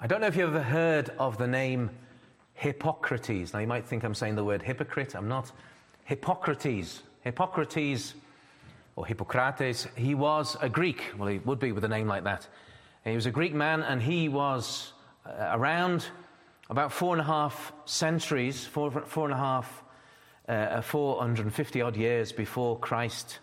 don't know if you've ever heard of the name Hippocrates. Now, you might think I'm saying the word hypocrite. I'm not. Hippocrates. Hippocrates, or Hippocrates, he was a Greek. Well, he would be with a name like that. He was a Greek man, and he was around about 450 odd years before Christ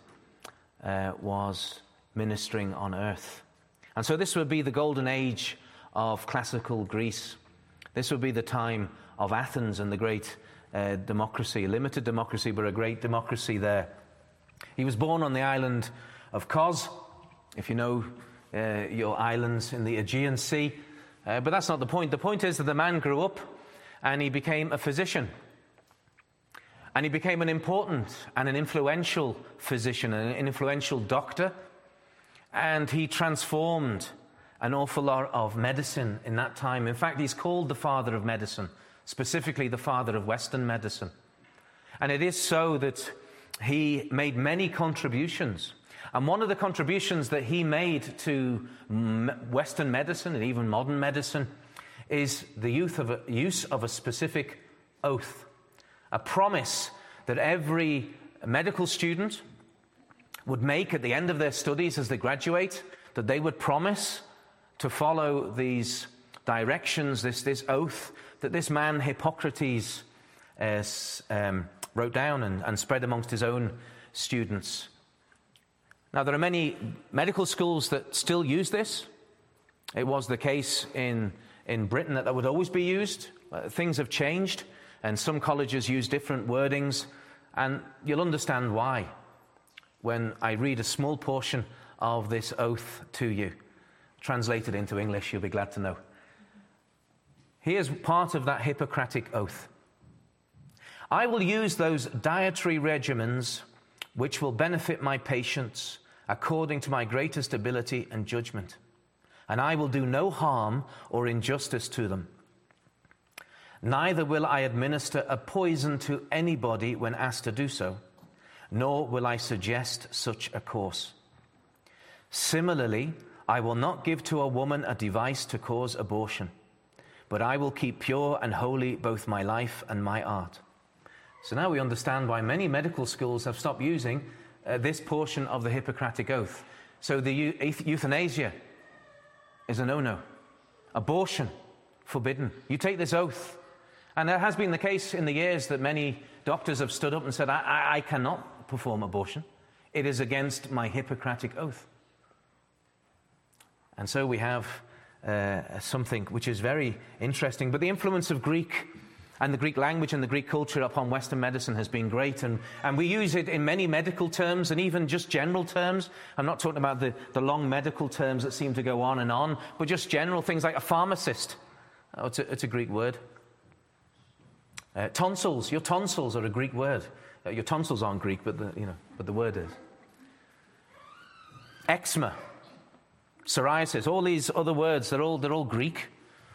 was ministering on earth. And so this would be the golden age of classical Greece. This would be the time of Athens and the great democracy, a limited democracy, but a great democracy there. He was born on the island of Kos, if you know your islands in the Aegean Sea. But that's not the point. The point is that the man grew up and he became a physician. And he became an important and an influential physician, an influential doctor. And he transformed an awful lot of medicine in that time. In fact, he's called the father of medicine, specifically the father of Western medicine. And it is so that he made many contributions. And one of the contributions that he made to Western medicine and even modern medicine is the use of a specific oath, a promise that every medical student would make at the end of their studies as they graduate, that they would promise to follow these directions, this oath that this man Hippocrates wrote down and spread amongst his own students. Now, there are many medical schools that still use this. It was the case in Britain that would always be used. Things have changed, and some colleges use different wordings, and you'll understand why when I read a small portion of this oath to you. Translated into English, you'll be glad to know. Here's part of that Hippocratic oath. I will use those dietary regimens which will benefit my patients according to my greatest ability and judgment, and I will do no harm or injustice to them. Neither will I administer a poison to anybody when asked to do so, nor will I suggest such a course. Similarly, I will not give to a woman a device to cause abortion, but I will keep pure and holy both my life and my art. So now we understand why many medical schools have stopped using this portion of the Hippocratic Oath. So the euthanasia is a no-no. Abortion, forbidden. You take this oath. And it has been the case in the years that many doctors have stood up and said, I cannot perform abortion. It is against my Hippocratic Oath. And so we have something which is very interesting. But the influence of Greek and the Greek language and the Greek culture upon Western medicine has been great. And we use it in many medical terms and even just general terms. I'm not talking about the long medical terms that seem to go on, but just general things like a pharmacist. Oh, it's a Greek word. Tonsils. Your tonsils are a Greek word. Your tonsils aren't Greek, but the word is. Eczema. Psoriasis, all these other words, they're all Greek.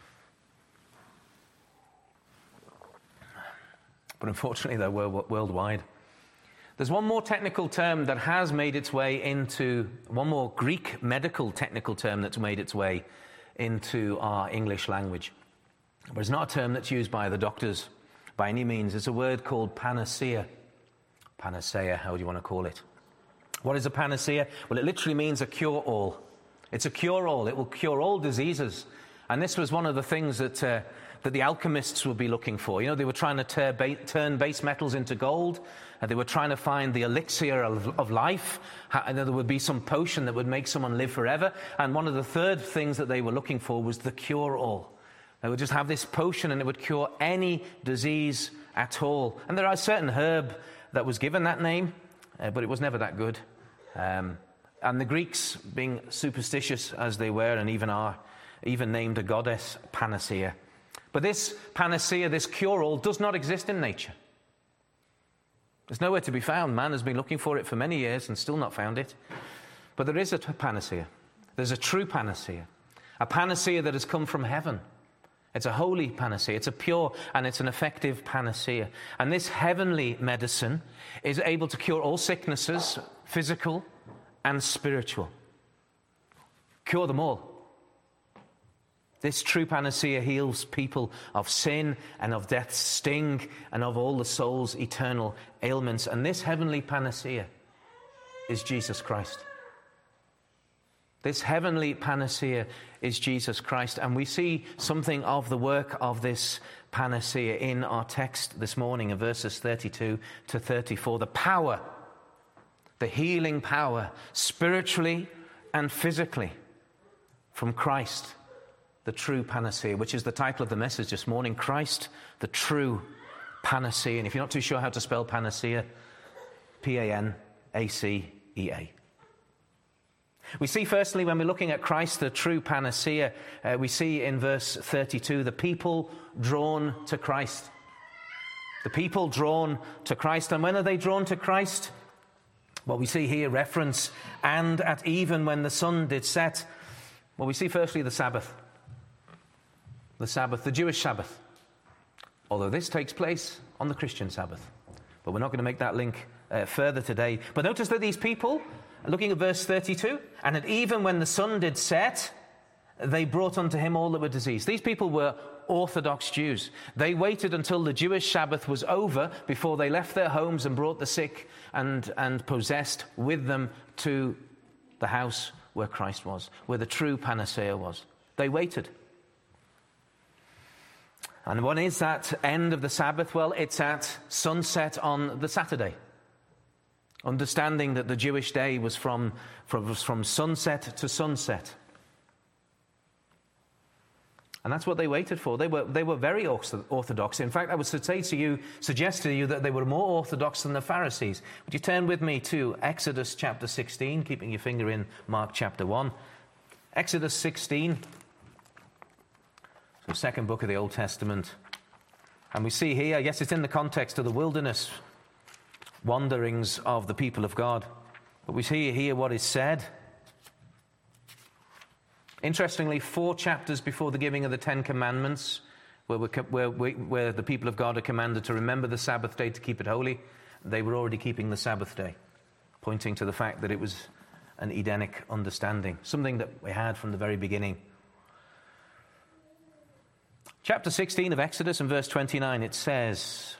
But unfortunately, they're worldwide. There's one more technical term that has made its way into, one more Greek medical technical term that's made its way into our English language. But it's not a term that's used by the doctors by any means. It's a word called panacea. Panacea, how do you want to call it? What is a panacea? Well, it literally means a cure-all. It's a cure-all. It will cure all diseases. And this was one of the things that the alchemists would be looking for. You know, they were trying to turn base metals into gold. They were trying to find the elixir of life. And there would be some potion that would make someone live forever. And one of the third things that they were looking for was the cure-all. They would just have this potion and it would cure any disease at all. And there are a certain herb that was given that name, but it was never that good. And the Greeks, being superstitious as they were and even are, even named a goddess Panacea. But this panacea, this cure-all, does not exist in nature. There's nowhere to be found. Man has been looking for it for many years and still not found it. But there is a panacea. There's a true panacea. A panacea that has come from heaven. It's a holy panacea. It's a pure and it's an effective panacea. And this heavenly medicine is able to cure all sicknesses, physical and spiritual. Cure them all. This true panacea heals people of sin and of death's sting and of all the soul's eternal ailments. And this heavenly panacea is Jesus Christ. This heavenly panacea is Jesus Christ. And we see something of the work of this panacea in our text this morning in verses 32 to 34. The power, the healing power, spiritually and physically, from Christ, the true panacea, which is the title of the message this morning, Christ, the true panacea. And if you're not too sure how to spell panacea, P-A-N-A-C-E-A. We see firstly, when we're looking at Christ, the true panacea, we see in verse 32, the people drawn to Christ. The people drawn to Christ. And when are they drawn to Christ? Well, we see here reference, and at even when the sun did set. Well, we see firstly the Sabbath. The Sabbath, the Jewish Sabbath. Although this takes place on the Christian Sabbath. But we're not going to make that link further today. But notice that these people, looking at verse 32, and at even when the sun did set, they brought unto him all that were diseased. These people were Orthodox Jews. They waited until the Jewish Sabbath was over before they left their homes and brought the sick and possessed with them to the house where Christ was, where the true panacea was. They waited. And when is that end of the Sabbath? Well, it's at sunset on the Saturday. Understanding that the Jewish day was from sunset to sunset. And that's what they waited for. They were very orthodox. In fact, I would suggest to you that they were more orthodox than the Pharisees. Would you turn with me to Exodus chapter 16, keeping your finger in Mark chapter 1. Exodus 16. So second book of the Old Testament. And we see here, yes, it's in the context of the wilderness wanderings of the people of God. But we see here what is said. Interestingly, 4 chapters before the giving of the Ten Commandments, where the people of God are commanded to remember the Sabbath day to keep it holy, they were already keeping the Sabbath day, pointing to the fact that it was an Edenic understanding, something that we had from the very beginning. Chapter 16 of Exodus and verse 29, it says,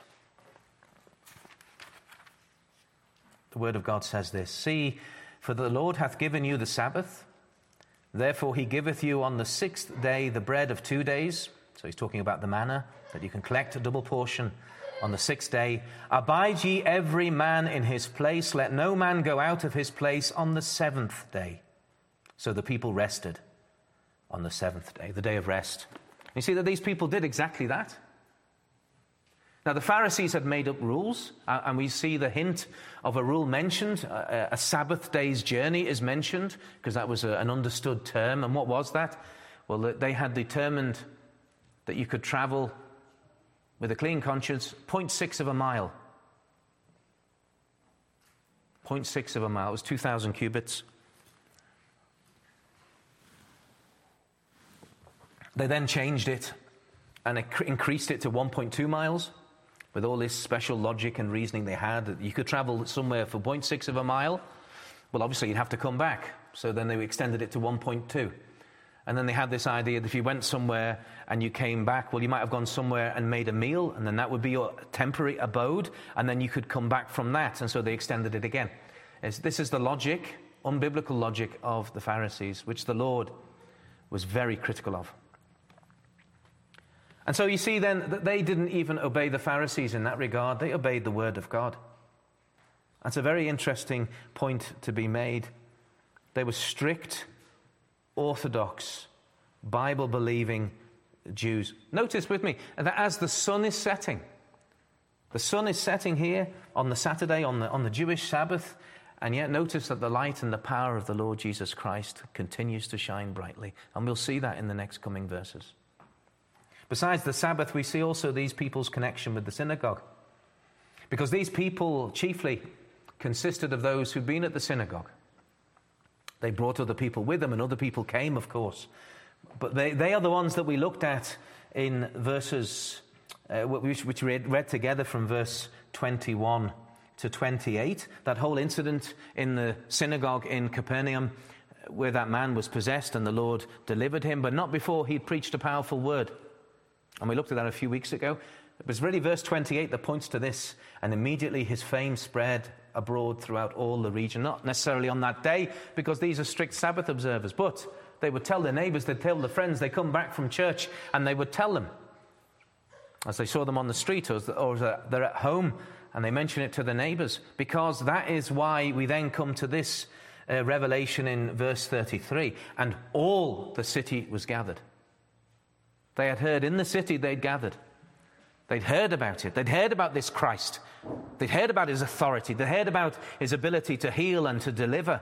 the word of God says this, "See, for the Lord hath given you the Sabbath, therefore he giveth you on the 6th day the bread of 2 days." So he's talking about the manna, that you can collect a double portion on the 6th day. "Abide ye every man in his place, let no man go out of his place on the 7th day." So the people rested on the 7th day, the day of rest. You see that these people did exactly that. Now, the Pharisees had made up rules, and we see the hint of a rule mentioned. A Sabbath day's journey is mentioned, because that was an understood term. And what was that? Well, they had determined that you could travel with a clean conscience 0.6 of a mile. 0.6 of a mile. It was 2,000 cubits. They then changed it and increased it to 1.2 miles. With all this special logic and reasoning they had, that you could travel somewhere for 0.6 of a mile. Well, obviously, you'd have to come back. So then they extended it to 1.2. And then they had this idea that if you went somewhere and you came back, well, you might have gone somewhere and made a meal, and then that would be your temporary abode, and then you could come back from that. And so they extended it again. This is the logic, unbiblical logic of the Pharisees, which the Lord was very critical of. And so you see then that they didn't even obey the Pharisees in that regard. They obeyed the word of God. That's a very interesting point to be made. They were strict, orthodox, Bible-believing Jews. Notice with me that as the sun is setting here on the Saturday, on the Jewish Sabbath, and yet notice that the light and the power of the Lord Jesus Christ continues to shine brightly. And we'll see that in the next coming verses. Besides the Sabbath, we see also these people's connection with the synagogue. Because these people chiefly consisted of those who'd been at the synagogue. They brought other people with them, and other people came, of course. But they are the ones that we looked at in verses, which we read together from verse 21 to 28. That whole incident in the synagogue in Capernaum, where that man was possessed and the Lord delivered him, but not before he'd preached a powerful word. And we looked at that a few weeks ago. It was really verse 28 that points to this. And immediately his fame spread abroad throughout all the region. Not necessarily on that day, because these are strict Sabbath observers, but they would tell their neighbors, they'd tell their friends, they come back from church, and they would tell them, as they saw them on the street or they're at home, and they mention it to the neighbors, because that is why we then come to this revelation in verse 33. And all the city was gathered. They had heard in the city, they'd gathered. They'd heard about it. They'd heard about this Christ. They'd heard about his authority. They'd heard about his ability to heal and to deliver.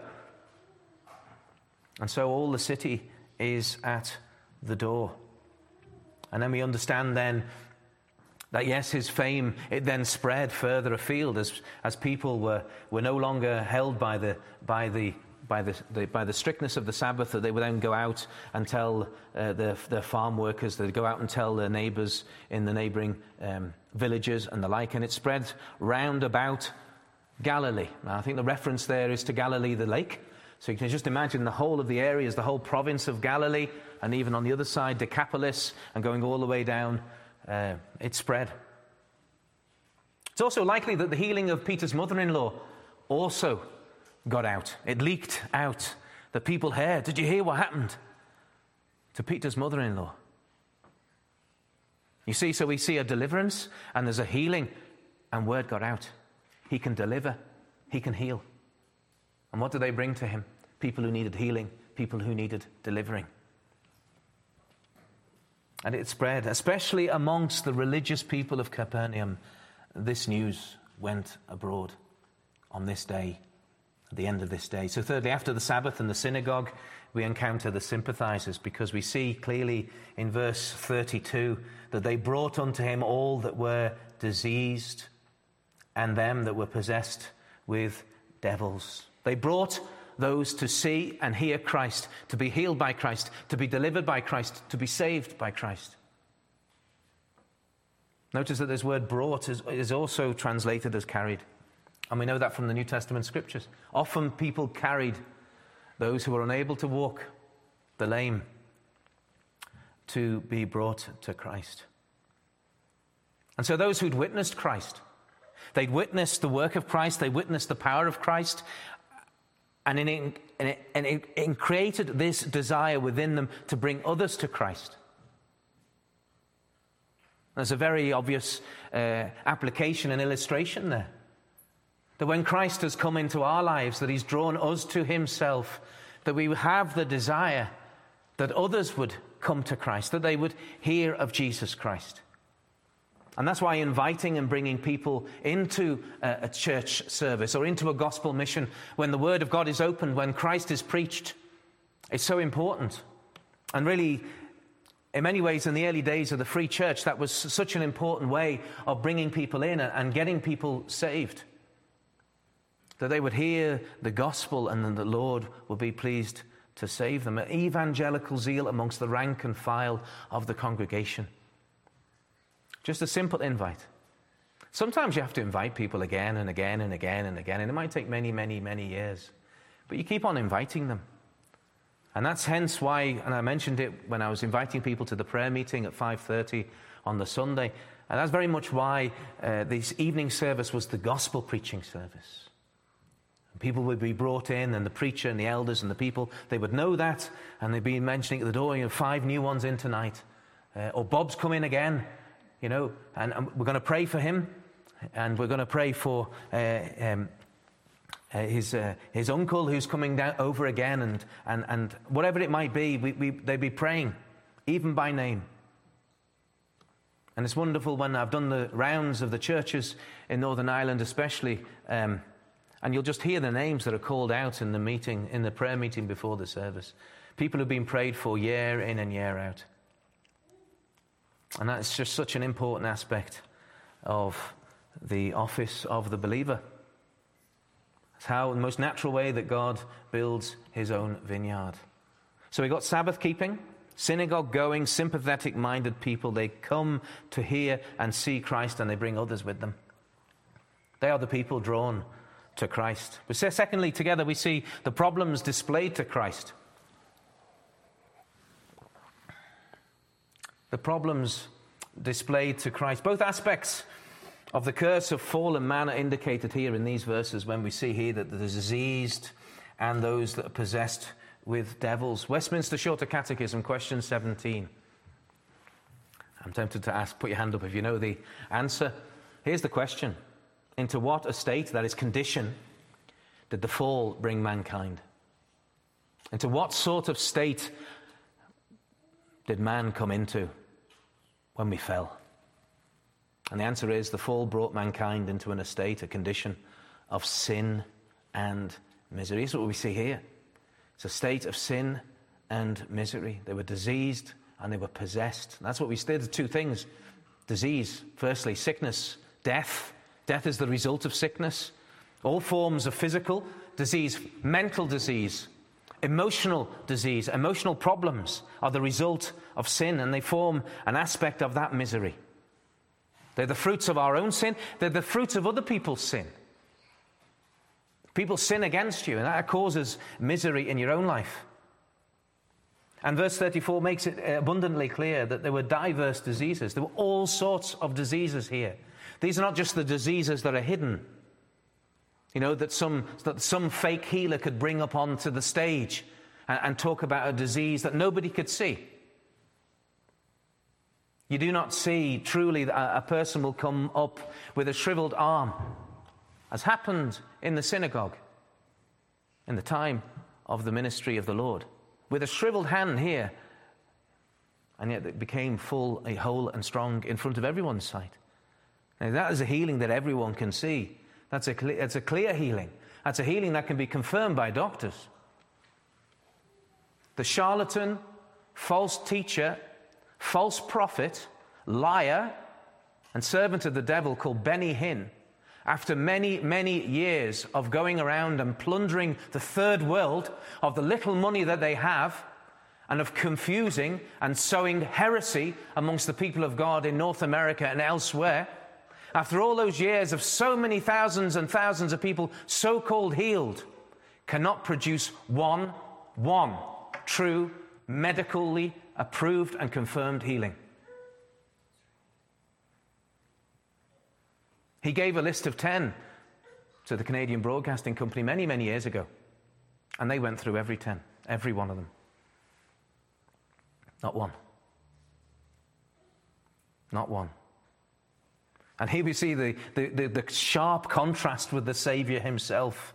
And so all the city is at the door. And then we understand then that, yes, his fame, it then spread further afield as people were no longer held by the strictness of the Sabbath, that they would then go out and tell their farm workers, they'd go out and tell their neighbors in the neighboring villages and the like, and it spread round about Galilee. Now, I think the reference there is to Galilee, the lake. So you can just imagine the whole of the areas, the whole province of Galilee, and even on the other side, Decapolis, and going all the way down, it spread. It's also likely that the healing of Peter's mother-in-law also got out. It leaked out. The people heard. Did you hear what happened to Peter's mother-in-law? You see, so we see a deliverance and there's a healing, and word got out. He can deliver. He can heal. And what do they bring to him? People who needed healing, people who needed delivering. And it spread, especially amongst the religious people of Capernaum. This news went abroad on this day, at the end of this day. So thirdly, after the Sabbath and the synagogue, we encounter the sympathizers, because we see clearly in verse 32 that they brought unto him all that were diseased and them that were possessed with devils. They brought those to see and hear Christ, to be healed by Christ, to be delivered by Christ, to be saved by Christ. Notice that this word brought is also translated as carried. And we know that from the New Testament scriptures. Often people carried those who were unable to walk, the lame, to be brought to Christ. And so those who'd witnessed Christ, they'd witnessed the work of Christ, they witnessed the power of Christ, and it created this desire within them to bring others to Christ. There's a very obvious application and illustration there. That when Christ has come into our lives, that he's drawn us to himself, that we have the desire that others would come to Christ, that they would hear of Jesus Christ. And that's why inviting and bringing people into a church service or into a gospel mission, when the word of God is opened, when Christ is preached, it's so important. And really, in many ways, in the early days of the free church, that was such an important way of bringing people in and getting people saved, that they would hear the gospel and then the Lord would be pleased to save them. An evangelical zeal amongst the rank and file of the congregation. Just a simple invite. Sometimes you have to invite people again and again and again and again, and it might take many, many, many years. But you keep on inviting them. And that's hence why, and I mentioned it when I was inviting people to the prayer meeting at 5:30 on the Sunday, and that's very much why this evening service was the gospel preaching service. People would be brought in, and the preacher and the elders and the people, they would know that, and they'd be mentioning at the door, 5 new ones in tonight. Or Bob's come in again, and we're going to pray for him, and we're going to pray for his uncle who's coming down over again, and whatever it might be, they'd be praying, even by name. And it's wonderful when I've done the rounds of the churches in Northern Ireland especially, and you'll just hear the names that are called out in the meeting, in the prayer meeting before the service. People who've been prayed for year in and year out. And that's just such an important aspect of the office of the believer. It's how, the most natural way that God builds his own vineyard. So we got Sabbath keeping, synagogue going, sympathetic minded people. They come to hear and see Christ, and they bring others with them. They are the people drawn to Christ. But secondly, together we see the problems displayed to Christ. The problems displayed to Christ. Both aspects of the curse of fallen man are indicated here in these verses when we see here that the diseased and those that are possessed with devils. Westminster Shorter Catechism, question 17. I'm tempted to ask, put your hand up if you know the answer. Here's the question. Into what estate, that is condition, did the fall bring mankind? Into what sort of state did man come into when we fell? And the answer is the fall brought mankind into an estate, a condition of sin and misery. That's what we see here. It's a state of sin and misery. They were diseased and they were possessed. That's what we see. There's two things. Disease, firstly, sickness, death. Death is the result of sickness. All forms of physical disease, mental disease, emotional disease, emotional problems are the result of sin, and they form an aspect of that misery. They're the fruits of our own sin. They're the fruits of other people's sin. People sin against you, and that causes misery in your own life. And verse 34 makes it abundantly clear that there were diverse diseases. There were all sorts of diseases here. These are not just the diseases that are hidden, that some fake healer could bring up onto the stage and talk about a disease that nobody could see. You do not see truly that a person will come up with a shriveled arm, as happened in the synagogue in the time of the ministry of the Lord, with a shriveled hand here, and yet it became full, whole and strong in front of everyone's sight. Now that is a healing that everyone can see. That's a clear healing. That's a healing that can be confirmed by doctors. The charlatan, false teacher, false prophet, liar, and servant of the devil called Benny Hinn, after many, many years of going around and plundering the third world of the little money that they have, and of confusing and sowing heresy amongst the people of God in North America and elsewhere, after all those years of so many thousands and thousands of people so-called healed, cannot produce one true, medically approved and confirmed healing. He gave a list of 10 to the Canadian Broadcasting Company many, many years ago. And they went through every 10, every one of them. Not one. Not one. And here we see the sharp contrast with the Savior himself.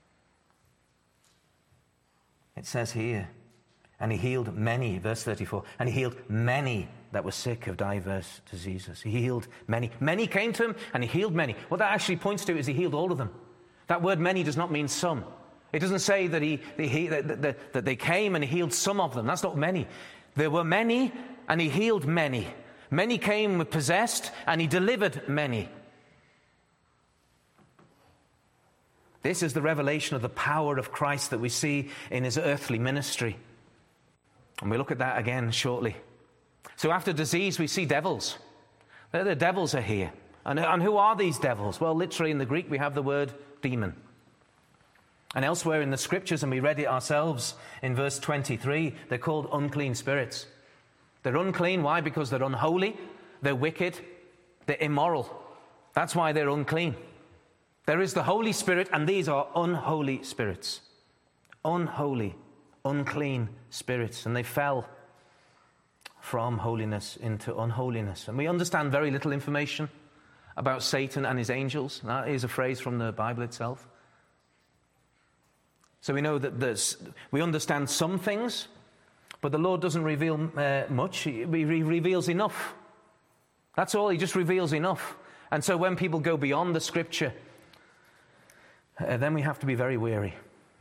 It says here, and he healed many, verse 34, and he healed many that were sick of diverse diseases. He healed many. Many came to him, and he healed many. What that actually points to is he healed all of them. That word many does not mean some. It doesn't say that that they came and he healed some of them. That's not many. There were many, and he healed many. Many came possessed, and he delivered many. This is the revelation of the power of Christ that we see in his earthly ministry. And we'll look at that again shortly. So after disease, we see devils. The devils are here. And who are these devils? Well, literally in the Greek, we have the word demon. And elsewhere in the scriptures, and we read it ourselves in verse 23, they're called unclean spirits. They're unclean. Why? Because they're unholy, they're wicked, they're immoral. That's why they're unclean. There is the Holy Spirit, and these are unholy spirits. Unholy, unclean spirits. And they fell from holiness into unholiness. And we understand very little information about Satan and his angels. That is a phrase from the Bible itself. So we know that we understand some things, but the Lord doesn't reveal much. He reveals enough. That's all. He just reveals enough. And so when people go beyond the Scripture, then we have to be very wary.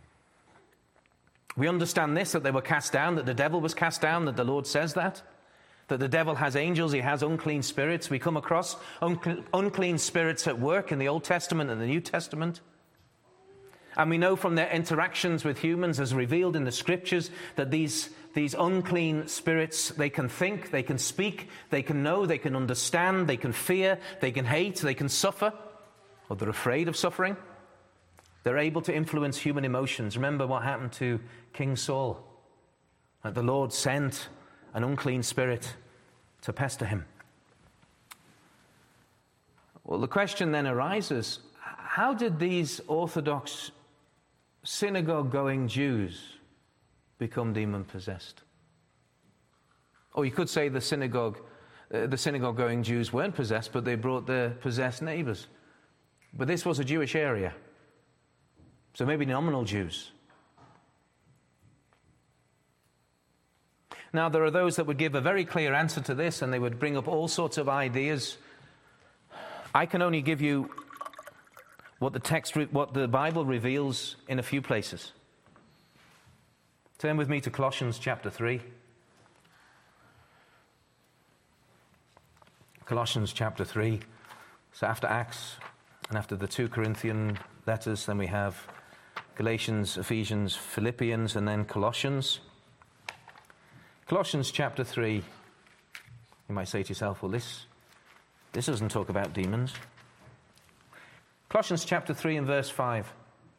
We understand this, that they were cast down, that the devil was cast down, that the Lord says that the devil has angels, he has unclean spirits. We come across unclean spirits at work in the Old Testament and the New Testament. And we know from their interactions with humans, as revealed in the Scriptures, that these unclean spirits, they can think, they can speak, they can know, they can understand, they can fear, they can hate, they can suffer, or they're afraid of suffering. They're able to influence human emotions. Remember what happened to King Saul. That the Lord sent an unclean spirit to pester him. Well, the question then arises, how did these Orthodox synagogue-going Jews become demon-possessed? Or you could say the synagogue-going Jews weren't possessed, but they brought their possessed neighbors. But this was a Jewish area, so maybe nominal Jews. Now, there are those that would give a very clear answer to this, and they would bring up all sorts of ideas. I can only give you what the Bible reveals in a few places. Turn with me to Colossians chapter 3. Colossians chapter 3. So after Acts and after the 2 Corinthian letters, then we have Galatians, Ephesians, Philippians, and then Colossians. Colossians chapter 3. You might say to yourself, well, this doesn't talk about demons. Colossians chapter 3 and verse 5.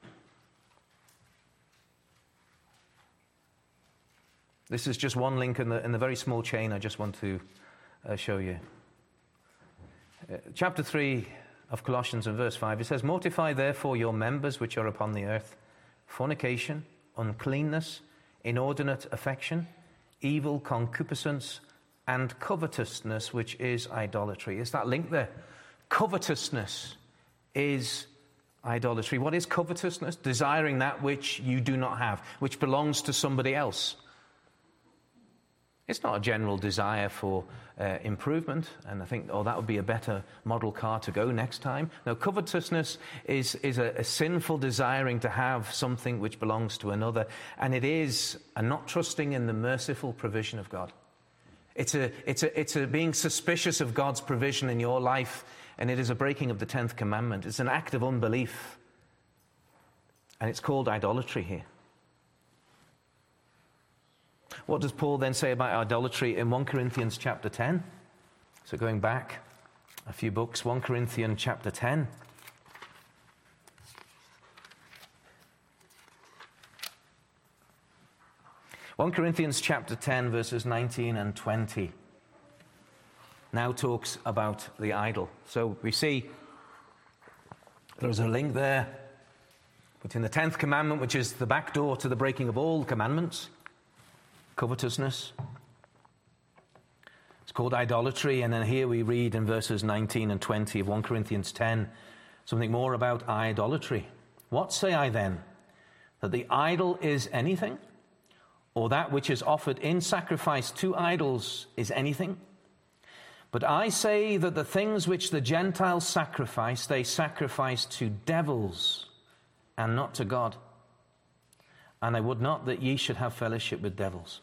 This is just one link in the very small chain I just want to show you. Chapter 3 of Colossians and verse 5, it says, "Mortify therefore your members which are upon the earth, fornication, uncleanness, inordinate affection, evil concupiscence, and covetousness, which is idolatry." Is that link there? Covetousness is idolatry. What is covetousness? Desiring that which you do not have, which belongs to somebody else. It's not a general desire for improvement, and I think, that would be a better model car to go next time. No, covetousness is a sinful desiring to have something which belongs to another, and it is a not trusting in the merciful provision of God. It's a being suspicious of God's provision in your life, and it is a breaking of the 10th commandment. It's an act of unbelief, and it's called idolatry here. What does Paul then say about idolatry in 1 Corinthians chapter 10? So going back a few books, 1 Corinthians chapter 10. One Corinthians chapter 10 verses 19 and 20 now talks about the idol. So we see there's a link there between the 10th commandment, which is the back door to the breaking of all commandments, covetousness. It's called idolatry. And then here we read in verses 19 and 20 of 1 Corinthians 10 something more about idolatry. "What say I then? That the idol is anything? Or that which is offered in sacrifice to idols is anything? But I say that the things which the Gentiles sacrifice, they sacrifice to devils and not to God. And I would not that ye should have fellowship with devils."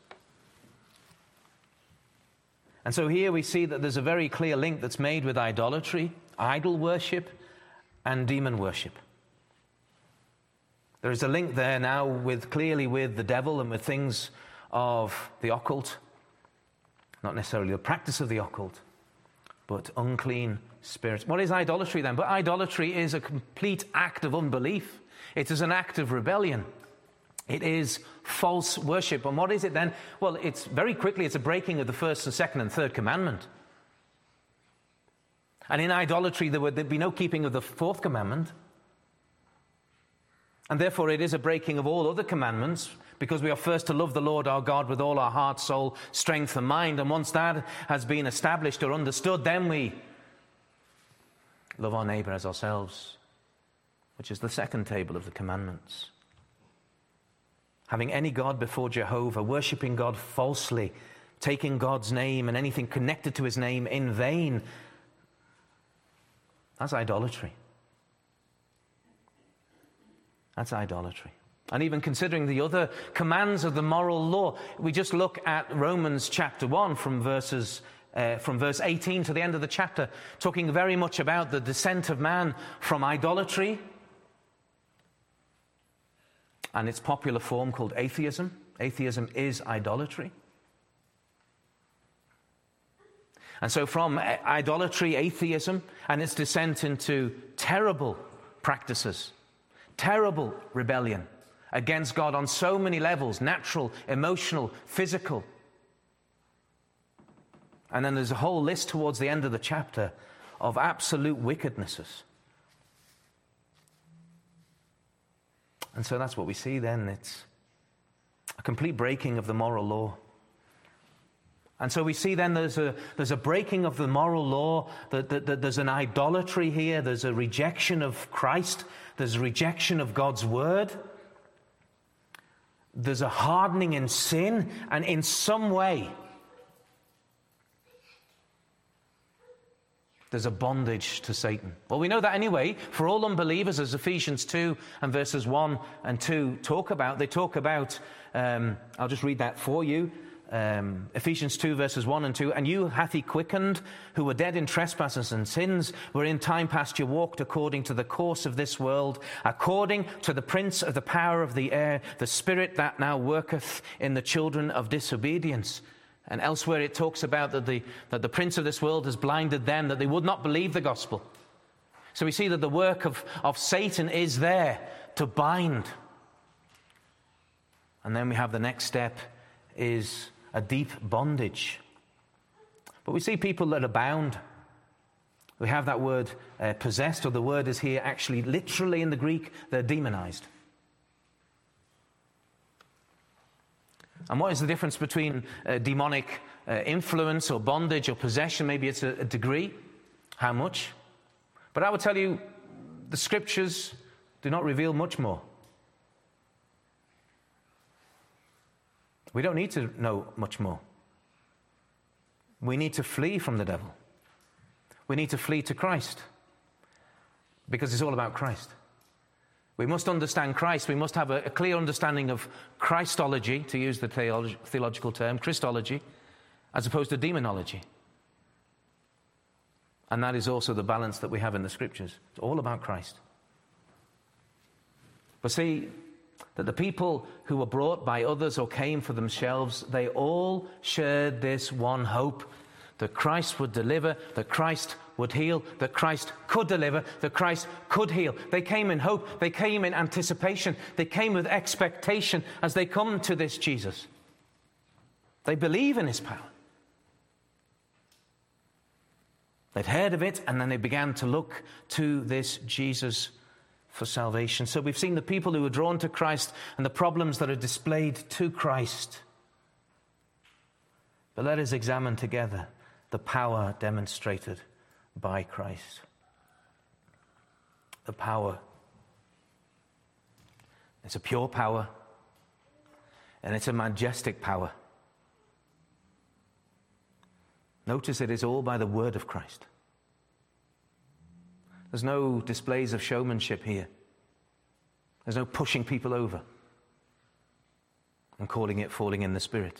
And so here we see that there's a very clear link that's made with idolatry, idol worship, and demon worship. There is a link there now clearly with the devil and with things of the occult. Not necessarily the practice of the occult, but unclean spirits. What is idolatry then? But idolatry is a complete act of unbelief. It is an act of rebellion. It is false worship. And what is it then? Well, it's a breaking of the first and second and third commandment. And in idolatry, there'd be no keeping of the fourth commandment. And therefore, it is a breaking of all other commandments, because we are first to love the Lord our God with all our heart, soul, strength, and mind. And once that has been established or understood, then we love our neighbor as ourselves, which is the second table of the commandments. Having any God before Jehovah, worshipping God falsely, taking God's name and anything connected to his name in vain, that's idolatry. That's idolatry. And even considering the other commands of the moral law, we just look at Romans chapter 1 from verse 18 to the end of the chapter, talking very much about the descent of man from idolatry and its popular form called atheism. Atheism is idolatry. And so from idolatry, atheism, and its descent into terrible practices, Terrible rebellion against God on so many levels, natural, emotional, physical. And then there's a whole list towards the end of the chapter of absolute wickednesses. And so that's what we see then. It's a complete breaking of the moral law. And so we see then there's a breaking of the moral law, that there's an idolatry here, there's a rejection of Christ, there's a rejection of God's word, there's a hardening in sin, and in some way there's a bondage to Satan. Well, we know that anyway. For all unbelievers, as Ephesians 2 and verses 1 and 2 talk about, I'll just read that for you. Ephesians 2 verses 1 and 2, and you hath he quickened, who were dead in trespasses and sins, where in time past you walked according to the course of this world, according to the prince of the power of the air, the spirit that now worketh in the children of disobedience. And elsewhere it talks about that the prince of this world has blinded them, that they would not believe the gospel. So we see that the work of Satan is there to bind. And then we have the next step is a deep bondage. But we see people that are bound. We have that word possessed, or the word is here actually literally in the Greek, they're demonized. And what is the difference between demonic influence or bondage or possession? Maybe it's a degree. How much? But I would tell you, the scriptures do not reveal much more. We don't need to know much more. We need to flee from the devil. We need to flee to Christ, because it's all about Christ. We must understand Christ. We must have a clear understanding of Christology, to use the theological term, Christology, as opposed to demonology. And that is also the balance that we have in the scriptures. It's all about Christ. But see, that the people who were brought by others or came for themselves, they all shared this one hope, that Christ would deliver, that Christ would heal, that Christ could deliver, that Christ could heal. They came in hope, they came in anticipation, they came with expectation as they come to this Jesus. They believe in his power. They'd heard of it, and then they began to look to this Jesus for salvation. So we've seen the people who are drawn to Christ and the problems that are displayed to Christ. But let us examine together the power demonstrated by Christ. The power. It's a pure power, and it's a majestic power. Notice it is all by the word of Christ. There's no displays of showmanship here. There's no pushing people over and calling it falling in the Spirit.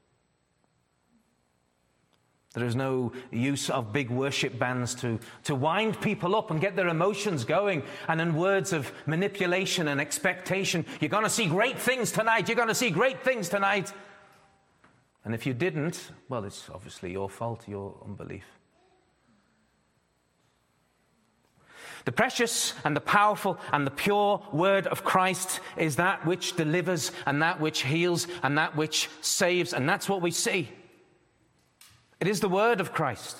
There is no use of big worship bands to wind people up and get their emotions going, and in words of manipulation and expectation, you're going to see great things tonight, you're going to see great things tonight. And if you didn't, well, it's obviously your fault, your unbelief. The precious and the powerful and the pure word of Christ is that which delivers and that which heals and that which saves, and that's what we see. It is the word of Christ.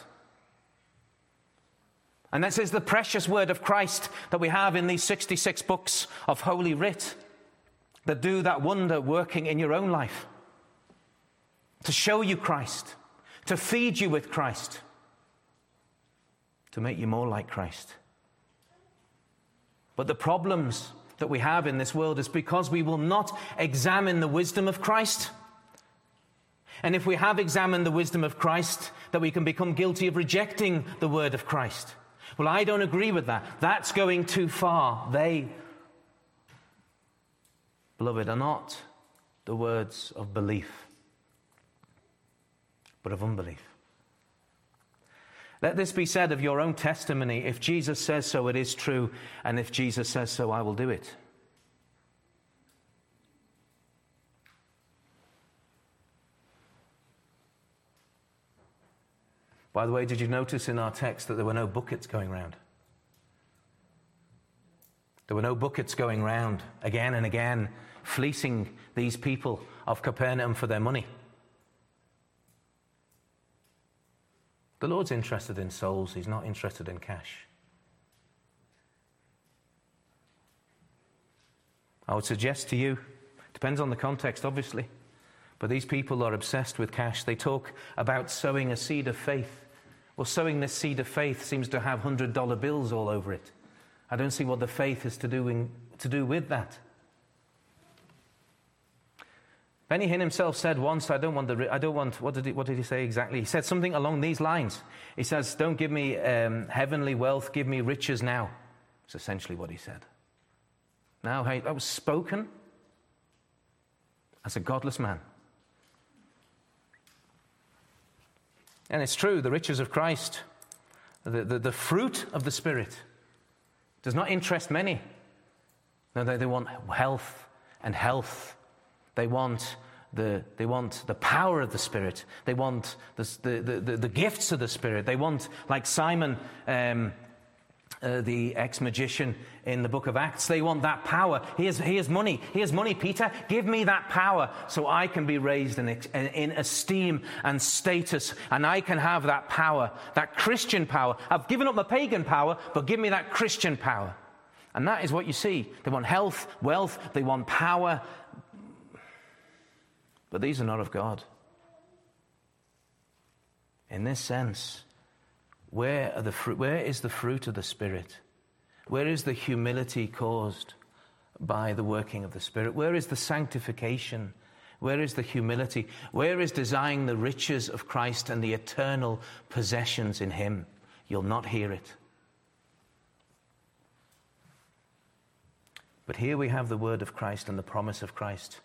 And this is the precious word of Christ that we have in these 66 books of Holy Writ that do that wonder working in your own life. To show you Christ, to feed you with Christ, to make you more like Christ. But the problems that we have in this world is because we will not examine the wisdom of Christ. And if we have examined the wisdom of Christ, that we can become guilty of rejecting the word of Christ. Well, I don't agree with that. That's going too far. They, beloved, are not the words of belief, but of unbelief. Let this be said of your own testimony. If Jesus says so, it is true. And if Jesus says so, I will do it. By the way, did you notice in our text that there were no buckets going round? There were no buckets going round again and again, fleecing these people of Capernaum for their money. The Lord's interested in souls. He's not interested in cash. I would suggest to you, depends on the context, obviously, but these people are obsessed with cash. They talk about sowing a seed of faith. Well, sowing this seed of faith seems to have $100 bills all over it. I don't see what the faith is to do with that. Benny Hinn himself said once, what did he say exactly? He said something along these lines. He says, don't give me heavenly wealth, give me riches now. It's essentially what he said. Now, hey, that was spoken as a godless man. And it's true, the riches of Christ, the fruit of the Spirit, does not interest many. No, they want health and health. They want the power of the Spirit. They want the gifts of the Spirit. They want, like Simon, the ex-magician in the book of Acts, they want that power. Here's money. Here's money, Peter. Give me that power so I can be raised in esteem and status, and I can have that power, that Christian power. I've given up my pagan power, but give me that Christian power. And that is what you see. They want health, wealth, they want power. But these are not of God. In this sense, where is the fruit of the Spirit? Where is the humility caused by the working of the Spirit? Where is the sanctification? Where is the humility? Where is desiring the riches of Christ and the eternal possessions in Him? You'll not hear it. But here we have the word of Christ and the promise of Christ.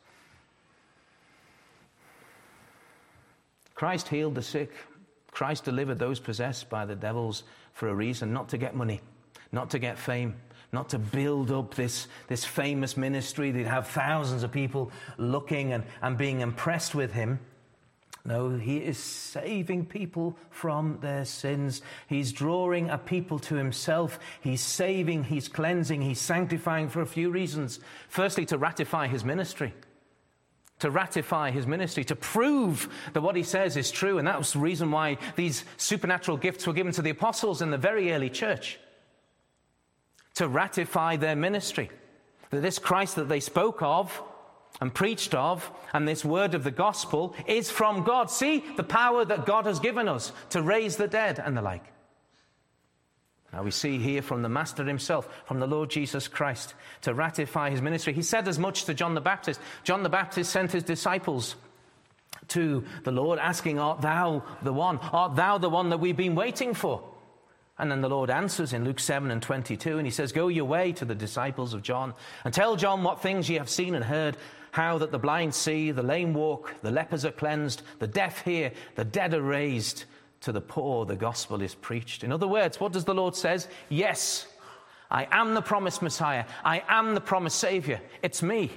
Christ healed the sick. Christ delivered those possessed by the devils for a reason, not to get money, not to get fame, not to build up this famous ministry. They'd have thousands of people looking and being impressed with him. No, he is saving people from their sins. He's drawing a people to himself. He's saving, he's cleansing, he's sanctifying for a few reasons. Firstly, to ratify his ministry. To ratify his ministry, to prove that what he says is true. And that was the reason why these supernatural gifts were given to the apostles in the very early church. To ratify their ministry. That this Christ that they spoke of and preached of, and this word of the gospel, is from God. See the power that God has given us to raise the dead and the like. Now we see here from the Master himself, from the Lord Jesus Christ, to ratify his ministry. He said as much to John the Baptist. John the Baptist sent his disciples to the Lord asking, art thou the one? Art thou the one that we've been waiting for? And then the Lord answers in Luke 7:22, and he says, go your way to the disciples of John and tell John what things ye have seen and heard, how that the blind see, the lame walk, the lepers are cleansed, the deaf hear, the dead are raised, to the poor the gospel is preached. In other words, what does the Lord say? Yes, I am the promised Messiah. I am the promised Savior. It's me.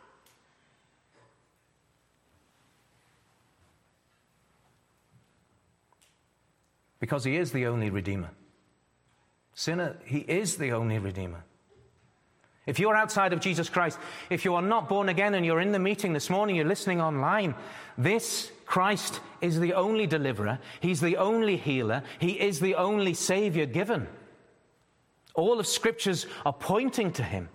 Because he is the only Redeemer. Sinner, he is the only Redeemer. If you're outside of Jesus Christ, if you are not born again and you're in the meeting this morning, you're listening online, this Christ is the only deliverer. He's the only healer. He is the only Savior given. All of Scriptures are pointing to him.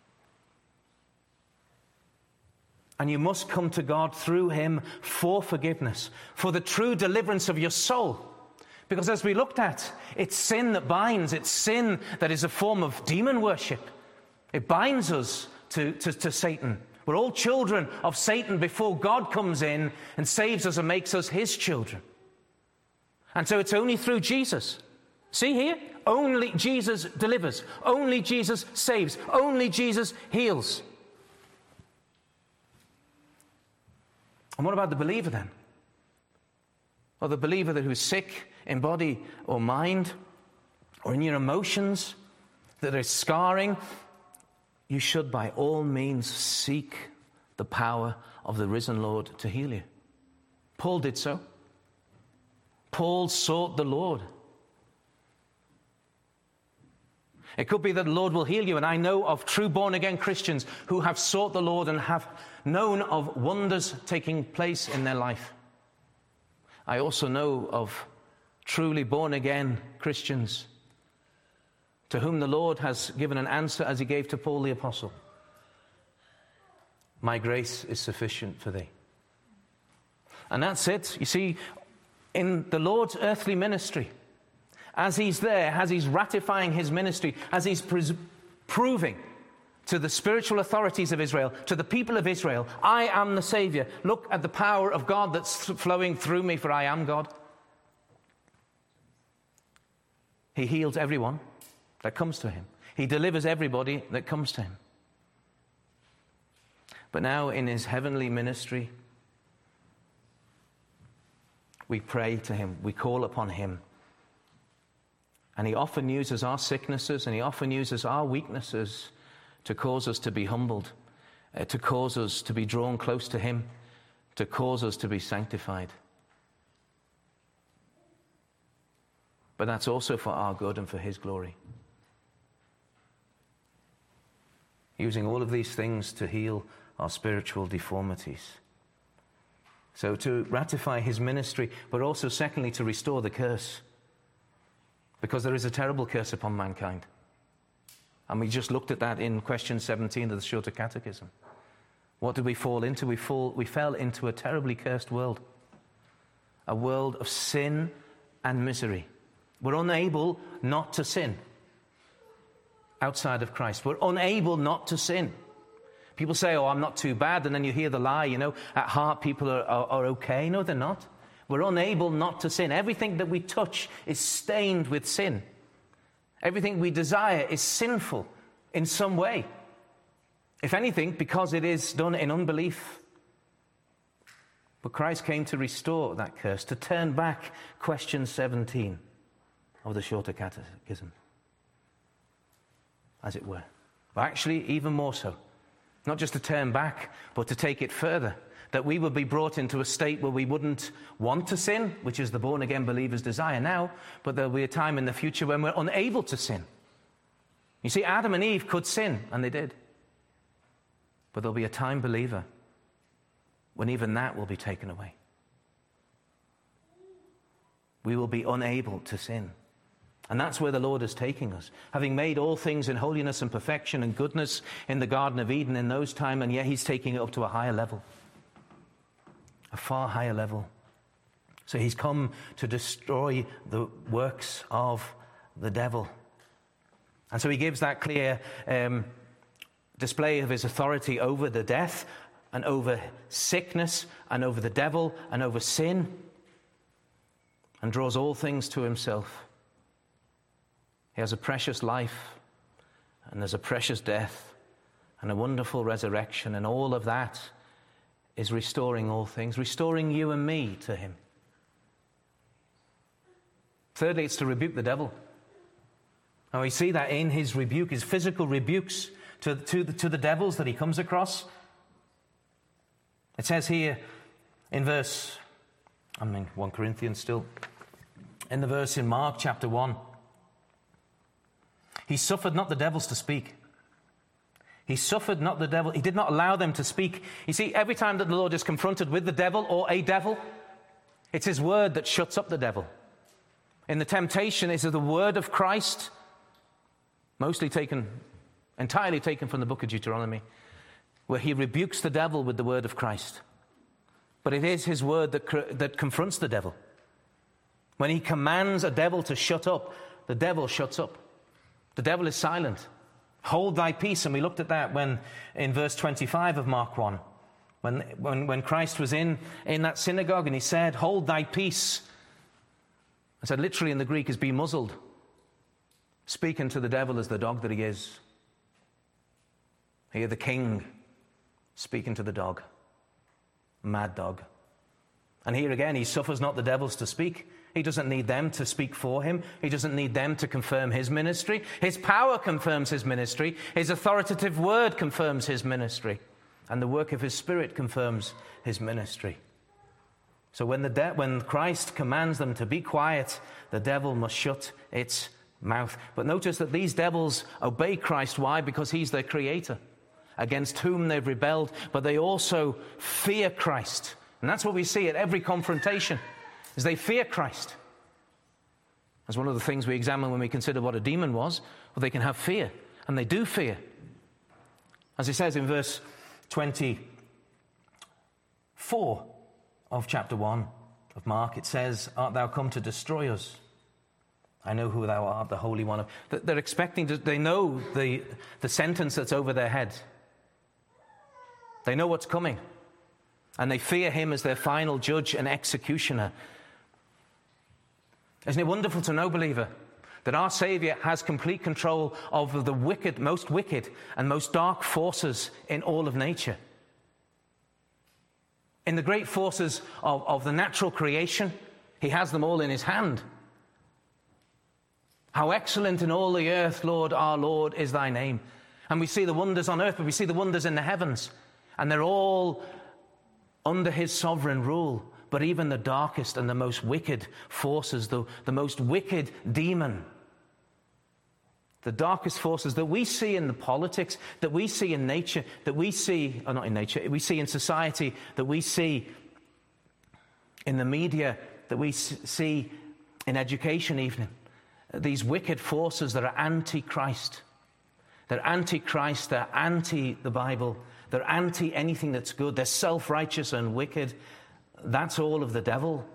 And you must come to God through him for forgiveness, for the true deliverance of your soul. Because as we looked at, it's sin that binds. It's sin that is a form of demon worship. It binds us to Satan. We're all children of Satan before God comes in and saves us and makes us his children. And so it's only through Jesus. See here? Only Jesus delivers. Only Jesus saves. Only Jesus heals. And what about the believer then? Or the believer who is sick in body or mind, or in your emotions, that are scarring? You should by all means seek the power of the risen Lord to heal you. Paul did so. Paul sought the Lord. It could be that the Lord will heal you, and I know of true born-again Christians who have sought the Lord and have known of wonders taking place in their life. I also know of truly born-again Christians to whom the Lord has given an answer as he gave to Paul the Apostle. My grace is sufficient for thee. And that's it. You see, in the Lord's earthly ministry, as he's there, as he's ratifying his ministry, as he's proving to the spiritual authorities of Israel, to the people of Israel, I am the Savior. Look at the power of God that's flowing through me, for I am God. He heals everyone that comes to him. He delivers everybody that comes to him. But now in his heavenly ministry, we pray to him, we call upon him. And he often uses our sicknesses and he often uses our weaknesses to cause us to be humbled, to cause us to be drawn close to him, to cause us to be sanctified. But that's also for our good and for his glory. Using all of these things to heal our spiritual deformities. So to ratify his ministry, but also secondly to restore the curse. Because there is a terrible curse upon mankind. And we just looked at that in question 17 of the Shorter Catechism. What did we fall into? We fell into a terribly cursed world. A world of sin and misery. We're unable not to sin outside of Christ. We're unable not to sin. People say, oh, I'm not too bad, and then you hear the lie, at heart people are okay. No, they're not. We're unable not to sin. Everything that we touch is stained with sin. Everything we desire is sinful in some way. If anything, because it is done in unbelief. But Christ came to restore that curse, to turn back question 17 of the Shorter Catechism, as it were. But actually, even more so. Not just to turn back, but to take it further. That we would be brought into a state where we wouldn't want to sin, which is the born-again believer's desire now, but there'll be a time in the future when we're unable to sin. You see, Adam and Eve could sin, and they did. But there'll be a time, believer, when even that will be taken away. We will be unable to sin. And that's where the Lord is taking us. Having made all things in holiness and perfection and goodness in the Garden of Eden in those times, and yet he's taking it up to a higher level. A far higher level. So he's come to destroy the works of the devil. And so he gives that clear display of his authority over the death and over sickness and over the devil and over sin, and draws all things to himself. He has a precious life, and there's a precious death and a wonderful resurrection, and all of that is restoring all things, restoring you and me to him. Thirdly, it's to rebuke the devil. And we see that in his rebuke, his physical rebukes to the devils that he comes across. It says here in 1 Corinthians still, in the verse in Mark chapter 1, he suffered not the devils to speak. He suffered not the devil. He did not allow them to speak. You see, every time that the Lord is confronted with the devil or a devil, it's his word that shuts up the devil. In the temptation, it's the word of Christ, entirely taken from the book of Deuteronomy, where he rebukes the devil with the word of Christ. But it is his word that confronts the devil. When he commands a devil to shut up, the devil shuts up. The devil is silent. Hold thy peace. And we looked at that when in verse 25 of Mark 1, when Christ was in that synagogue and he said, hold thy peace. I said literally in the Greek is be muzzled. Speaking to the devil as the dog that he is. Here the king speaking to the dog. Mad dog. And here again, he suffers not the devils to speak. He doesn't need them to speak for him. He doesn't need them to confirm his ministry. His power confirms his ministry. His authoritative word confirms his ministry. And the work of his Spirit confirms his ministry. So when Christ commands them to be quiet, the devil must shut its mouth. But notice that these devils obey Christ. Why? Because he's their creator, against whom they've rebelled, but they also fear Christ. And that's what we see at every confrontation, is they fear Christ. That's one of the things we examine when we consider what a demon was. Well, they can have fear, and they do fear. As it says in verse 24 of chapter 1 of Mark, it says, "Art thou come to destroy us? I know who thou art, the Holy One." They're expecting to, they know the sentence that's over their head. They know what's coming. And they fear him as their final judge and executioner. Isn't it wonderful to know, believer, that our Savior has complete control of the most wicked and most dark forces in all of nature? In the great forces of the natural creation, he has them all in his hand. How excellent in all the earth, Lord, our Lord, is thy name. And we see the wonders on earth, but we see the wonders in the heavens. And they're all under his sovereign rule. But even the darkest and the most wicked forces, the most wicked demon, the darkest forces that we see in the politics, that we see in nature, that we see, or not in nature, we see in society, that we see in the media, that we see in education even, these wicked forces that are anti-Christ. They're anti-Christ, they're anti the Bible, they're anti anything that's good, they're self-righteous and wicked. That's all of the devil.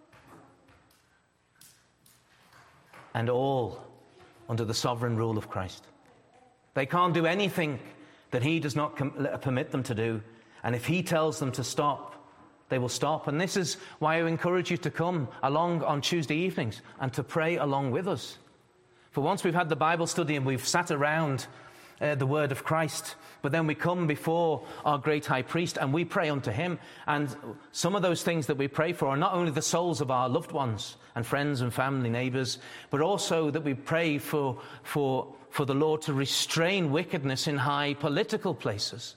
And all under the sovereign rule of Christ. They can't do anything that he does not permit them to do. And if he tells them to stop, they will stop. And this is why I encourage you to come along on Tuesday evenings and to pray along with us. For once we've had the Bible study and we've sat around the word of Christ, but then we come before our great high priest and we pray unto him. And some of those things that we pray for are not only the souls of our loved ones and friends and family, neighbors, but also that we pray for the Lord to restrain wickedness in high political places.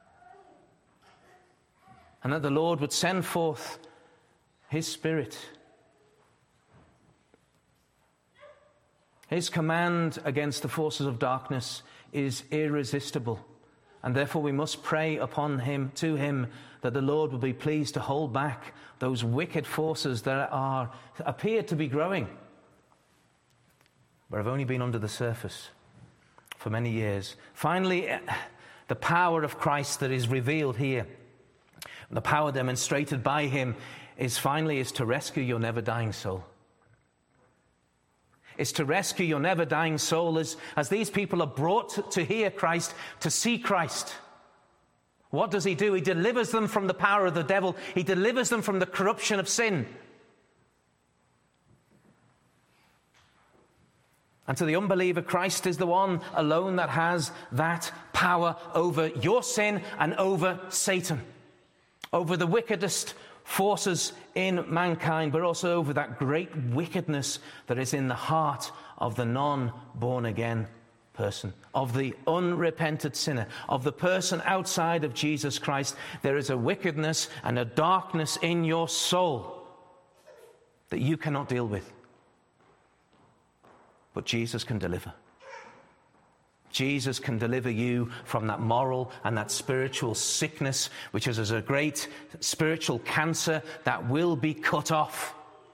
And that the Lord would send forth his Spirit. His command against the forces of darkness is irresistible. And therefore we must pray upon him, to him, that the Lord will be pleased to hold back those wicked forces that appear to be growing, but have only been under the surface for many years. Finally, the power of Christ that is revealed here, the power demonstrated by him, is to rescue your never-dying soul. Is to rescue your never-dying soul as these people are brought to hear Christ, to see Christ. What does he do? He delivers them from the power of the devil. He delivers them from the corruption of sin. And to the unbeliever, Christ is the one alone that has that power over your sin and over Satan, over the wickedest forces in mankind, but also over that great wickedness that is in the heart of the non-born again person, of the unrepentant sinner, of the person outside of Jesus Christ. There is a wickedness and a darkness in your soul that you cannot deal with. But Jesus can deliver. Jesus can deliver you from that moral and that spiritual sickness, which is as a great spiritual cancer that will be cut off.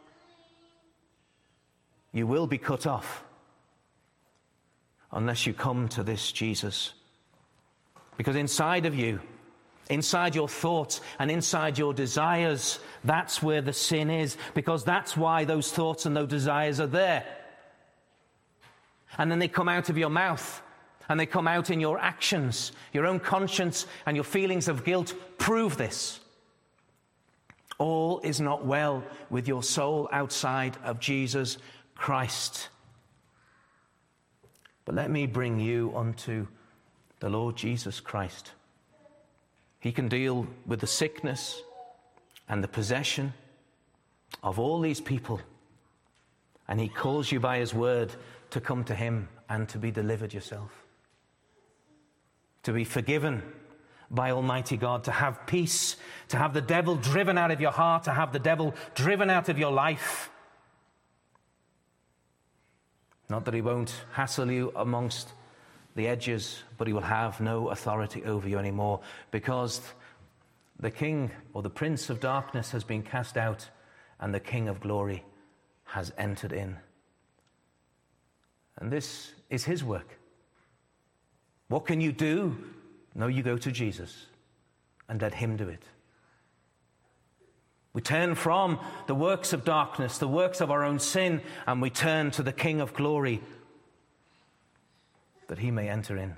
You will be cut off unless you come to this Jesus. Because inside of you, inside your thoughts and inside your desires, that's where the sin is. Because that's why those thoughts and those desires are there. And then they come out of your mouth. And they come out in your actions. Your own conscience and your feelings of guilt prove this. All is not well with your soul outside of Jesus Christ. But let me bring you unto the Lord Jesus Christ. He can deal with the sickness and the possession of all these people. And he calls you by his word to come to him and to be delivered yourself. To be forgiven by Almighty God, to have peace, to have the devil driven out of your heart, to have the devil driven out of your life. Not that he won't hassle you amongst the edges, but he will have no authority over you anymore, because the king or the prince of darkness has been cast out and the King of glory has entered in. And this is his work. What can you do? No, you go to Jesus and let him do it. We turn from the works of darkness, the works of our own sin, and we turn to the King of glory that he may enter in.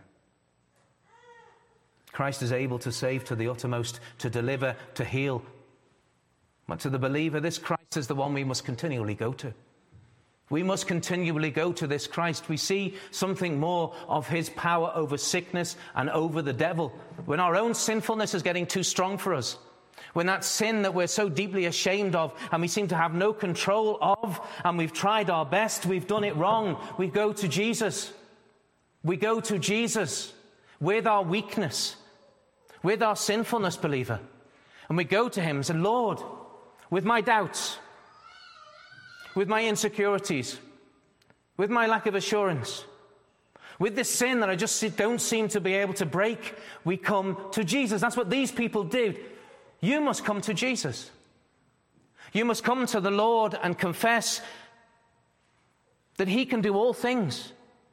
Christ is able to save to the uttermost, to deliver, to heal. But to the believer, this Christ is the one we must continually go to. We must continually go to this Christ. We see something more of his power over sickness and over the devil. When our own sinfulness is getting too strong for us, when that sin that we're so deeply ashamed of and we seem to have no control of, and we've tried our best, we've done it wrong, we go to Jesus. We go to Jesus with our weakness, with our sinfulness, believer. And we go to him and say, Lord, with my doubts, with my insecurities, with my lack of assurance, with this sin that I just don't seem to be able to break, we come to Jesus. That's what these people did. You must come to Jesus. You must come to the Lord and confess that he can do all things.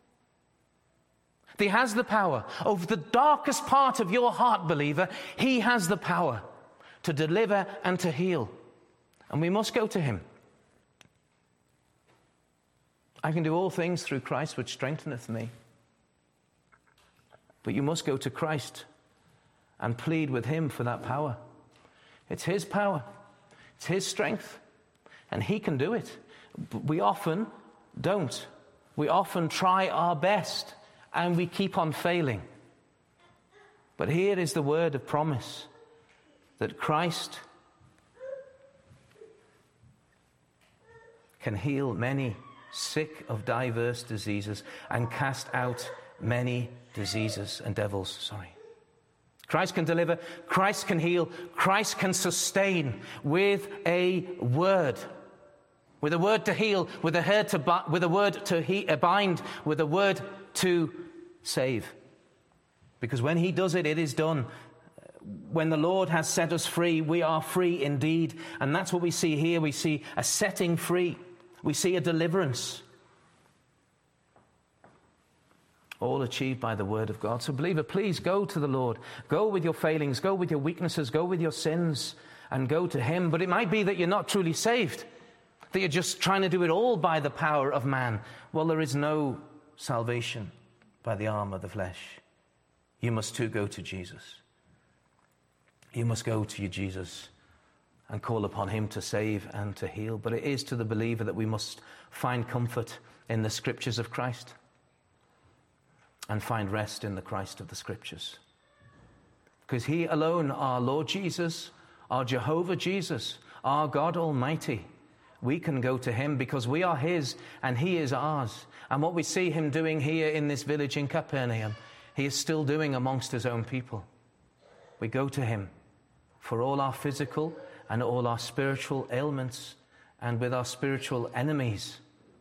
He has the power. Over the darkest part of your heart, believer, he has the power to deliver and to heal. And we must go to him. I can do all things through Christ which strengtheneth me. But you must go to Christ and plead with him for that power. It's his power. It's his strength. And he can do it. But we often don't. We often try our best and we keep on failing. But here is the word of promise that Christ can heal many sick of diverse diseases and cast out many diseases and devils. Christ can deliver, Christ can heal, Christ can sustain with a word. With a word to heal, with a word to bind, with a word to save. Because when he does it, it is done. When the Lord has set us free, we are free indeed. And that's what we see here. We see a setting free. We see a deliverance. All achieved by the word of God. So believer, please go to the Lord. Go with your failings, go with your weaknesses, go with your sins, and go to him. But it might be that you're not truly saved, that you're just trying to do it all by the power of man. Well, there is no salvation by the arm of the flesh. You must too go to Jesus. You must go to your Jesus and call upon him to save and to heal. But it is to the believer that we must find comfort in the scriptures of Christ and find rest in the Christ of the scriptures. Because he alone, our Lord Jesus, our Jehovah Jesus, our God Almighty, we can go to him because we are his and he is ours. And what we see him doing here in this village in Capernaum, he is still doing amongst his own people. We go to him for all our physical and all our spiritual ailments and with our spiritual enemies.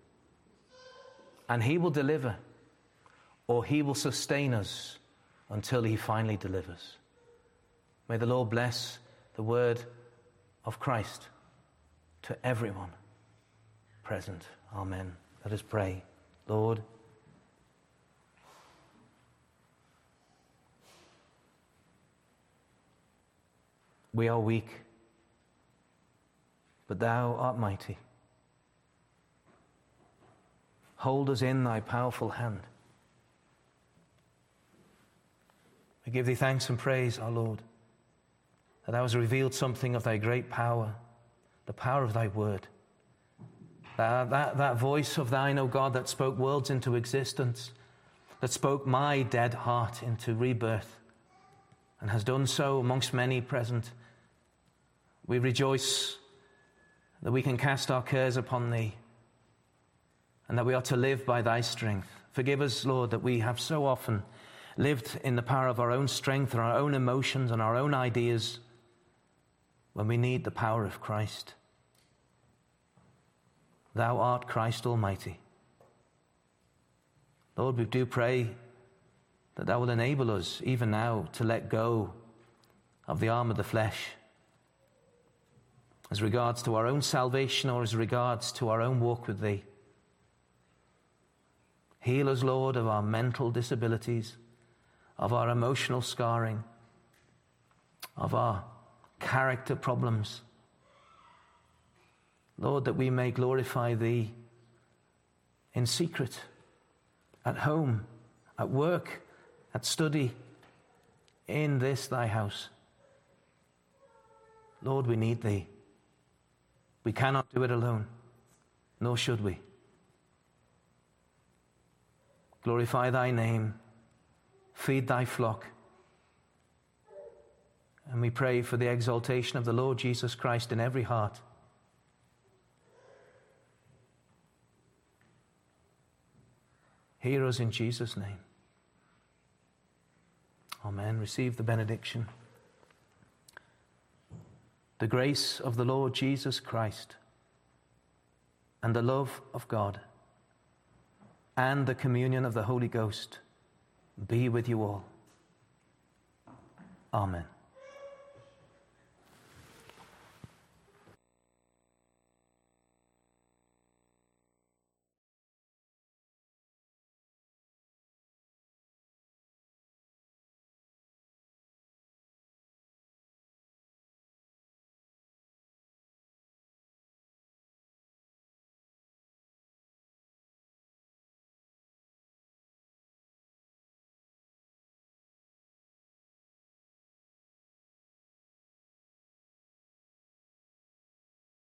And he will deliver, or he will sustain us until he finally delivers. May the Lord bless the word of Christ to everyone present. Amen. Let us pray. Lord, we are weak, but thou art mighty. Hold us in thy powerful hand. We give thee thanks and praise, our Lord, that thou hast revealed something of thy great power, the power of thy word. That voice of thine, O God, that spoke worlds into existence, that spoke my dead heart into rebirth, and has done so amongst many present. We rejoice that we can cast our cares upon thee, and that we are to live by thy strength. Forgive us, Lord, that we have so often lived in the power of our own strength and our own emotions and our own ideas when we need the power of Christ. Thou art Christ Almighty. Lord, we do pray that thou will enable us even now to let go of the arm of the flesh as regards to our own salvation or as regards to our own walk with thee. Heal us, Lord, of our mental disabilities, of our emotional scarring, of our character problems. Lord, that we may glorify thee in secret, at home, at work, at study, in this thy house. Lord, we need thee. We cannot do it alone, nor should we. Glorify thy name, feed thy flock, and we pray for the exaltation of the Lord Jesus Christ in every heart. Hear us in Jesus' name. Amen. Receive the benediction. The grace of the Lord Jesus Christ and the love of God and the communion of the Holy Ghost be with you all. Amen.